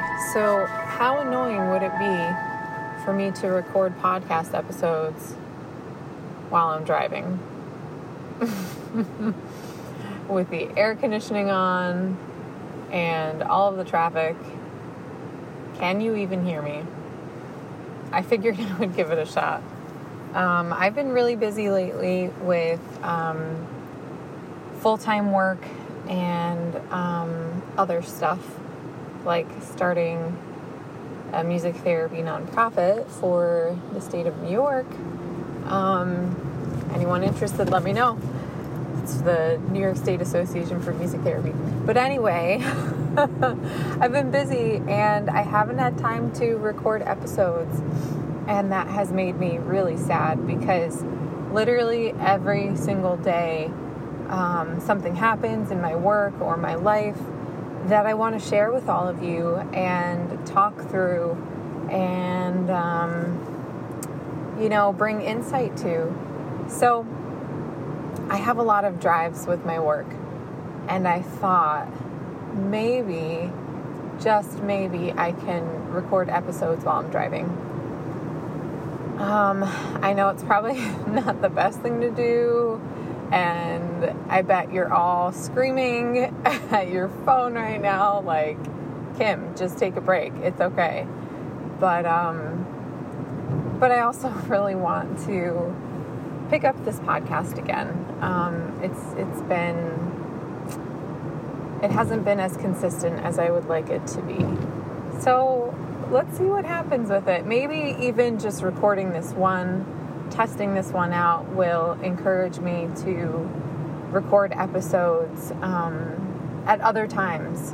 So how annoying would it be for me to record podcast episodes while I'm driving? With the air conditioning on and all of the traffic. Can you even hear me? I figured I would give it a shot. I've been really busy lately with full-time work and other stuff, like starting a music therapy nonprofit for the state of New York. Anyone interested, let me know. It's the New York State Association for Music Therapy. But anyway, I've been busy and I haven't had time to record episodes. And that has made me really sad because literally every single day something happens in my work or my life that I want to share with all of you and talk through and, bring insight to. So I have a lot of drives with my work, and I thought maybe, just maybe, I can record episodes while I'm driving. I know it's probably not the best thing to do, and I bet you're all screaming at your phone right now, like, Kim, just take a break. It's okay. But I also really want to pick up this podcast again. It hasn't been as consistent as I would like it to be. So let's see what happens with it. Maybe even just recording this one, testing this one out will encourage me to record episodes at other times.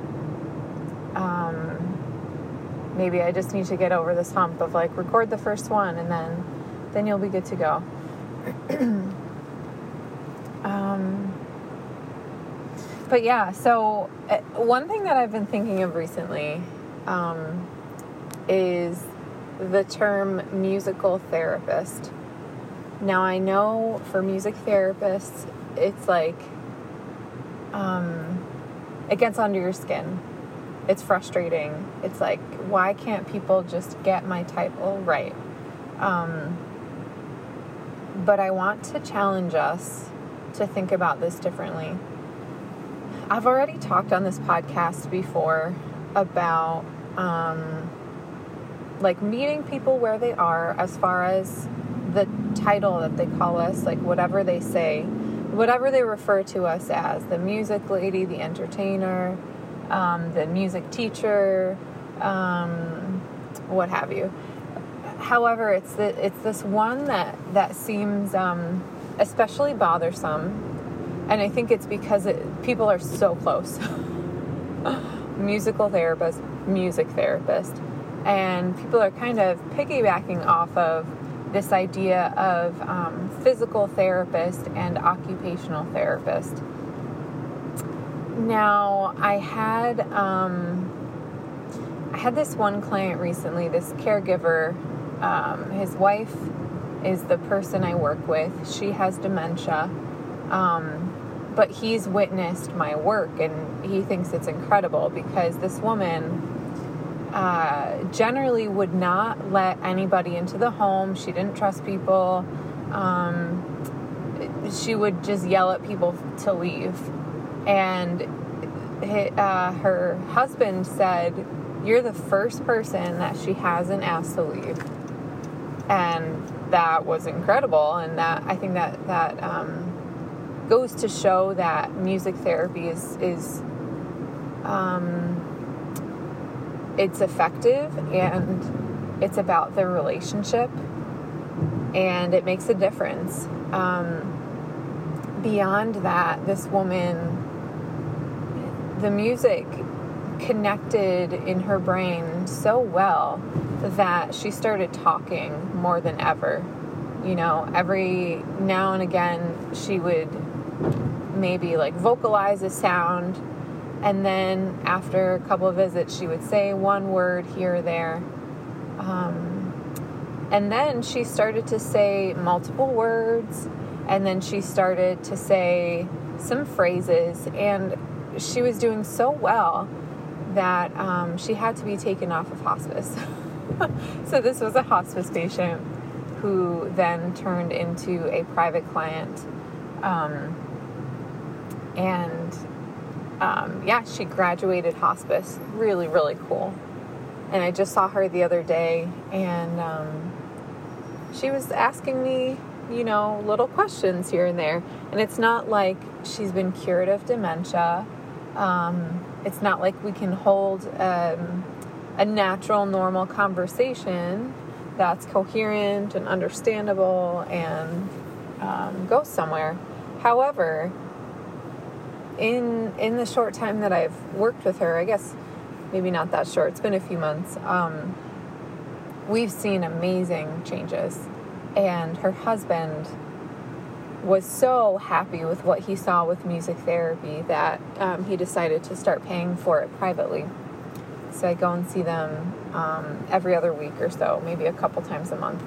Maybe I just need to get over this hump of like record the first one and then you'll be good to go. But yeah, so one thing that I've been thinking of recently is the term musical therapist. Now I know for music therapists, it's like, it gets under your skin. It's frustrating. It's like, why can't people just get my title right? But I want to challenge us to think about this differently. I've already talked on this podcast before about like meeting people where they are as far as the title that they call us, like whatever they say, whatever they refer to us as, the music lady, the entertainer, the music teacher, what have you. However, it's this one that seems especially bothersome, and I think it's because people are so close. Musical therapist, music therapist, and people are kind of piggybacking off of this idea of physical therapist and occupational therapist. Now, I had this one client recently, this caregiver. His wife is the person I work with. She has dementia, but he's witnessed my work, and he thinks it's incredible because this woman generally would not let anybody into the home. She didn't trust people. She would just yell at people to leave. And her husband said, "You're the first person that she hasn't asked to leave." And that was incredible. And that I think that goes to show that music therapy is it's effective, and it's about the relationship, and it makes a difference. Beyond that, this woman, the music connected in her brain so well that she started talking more than ever. Every now and again she would maybe like vocalize a sound, and then after a couple of visits she would say one word here or there, and then she started to say multiple words, and then she started to say some phrases, and she was doing so well that she had to be taken off of hospice. So this was a hospice patient who then turned into a private client. She graduated hospice. Really, really cool. And I just saw her the other day, and she was asking me, little questions here and there. And it's not like she's been cured of dementia. It's not like we can hold a natural, normal conversation that's coherent and understandable and go somewhere. However, in the short time that I've worked with her, I guess maybe not that short, it's been a few months, we've seen amazing changes. And her husband was so happy with what he saw with music therapy that he decided to start paying for it privately. So I go and see them every other week or so, maybe a couple times a month.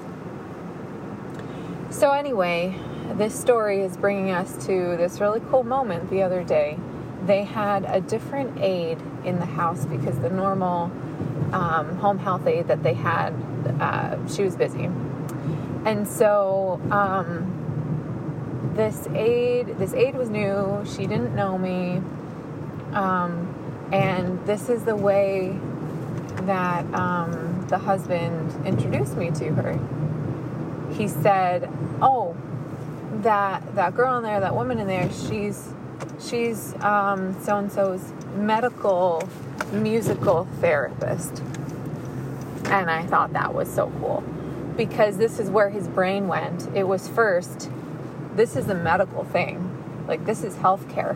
So anyway, this story is bringing us to this really cool moment the other day. They had a different aide in the house because the normal home health aide that they had, she was busy. And so this aide was new. She didn't know me. And this is the way that the husband introduced me to her. He said, "Oh, that girl in there, that woman in there, she's so-and-so's medical musical therapist." And I thought that was so cool, because this is where his brain went. It was first, this is a medical thing. Like, this is healthcare.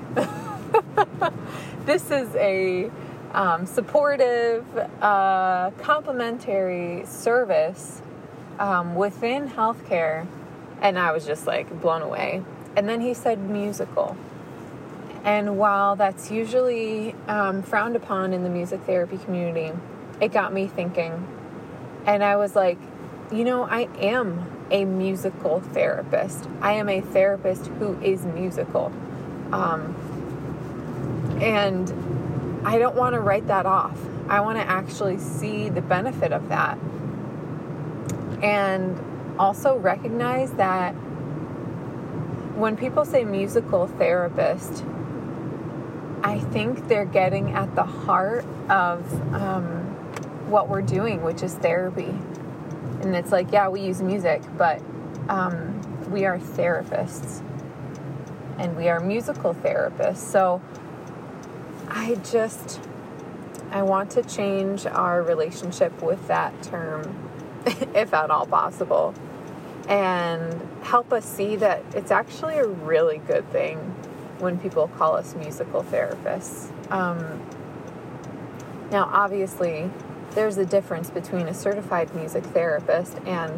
This is a supportive, complementary service within healthcare. And I was just like blown away. And then he said musical. And while that's usually frowned upon in the music therapy community, it got me thinking. And I was like, I am a musical therapist. I am a therapist who is musical. And I don't want to write that off. I want to actually see the benefit of that. And also recognize that when people say musical therapist, I think they're getting at the heart of what we're doing, which is therapy. And it's like, yeah, we use music, but we are therapists. And we are musical therapists. So I want to change our relationship with that term, if at all possible, and help us see that it's actually a really good thing when people call us musical therapists. Now, obviously, there's a difference between a certified music therapist and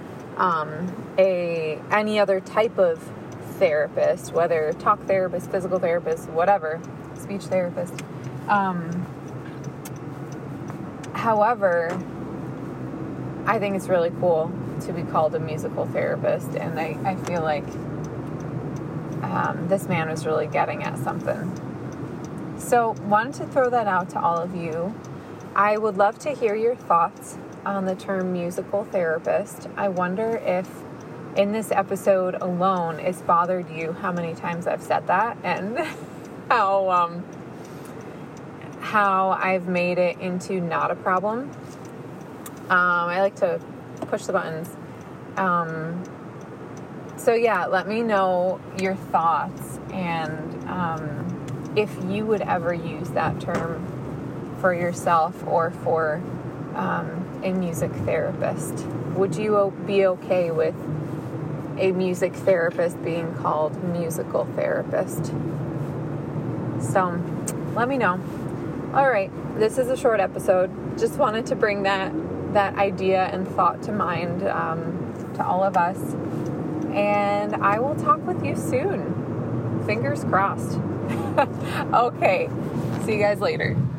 any other type of therapist, whether talk therapist, physical therapist, whatever, speech therapist. However, I think it's really cool to be called a musical therapist, and I feel like this man was really getting at something. So, wanted to throw that out to all of you. I would love to hear your thoughts on the term musical therapist. I wonder if in this episode alone it's bothered you how many times I've said that, and how I've made it into not a problem. I like to push the buttons. So yeah, let me know your thoughts, and if you would ever use that term for yourself or for a music therapist. Would you be okay with a music therapist being called musical therapist? So let me know. All right, this is a short episode. Just wanted to bring that idea and thought to mind to all of us. And I will talk with you soon. Fingers crossed. Okay, see you guys later.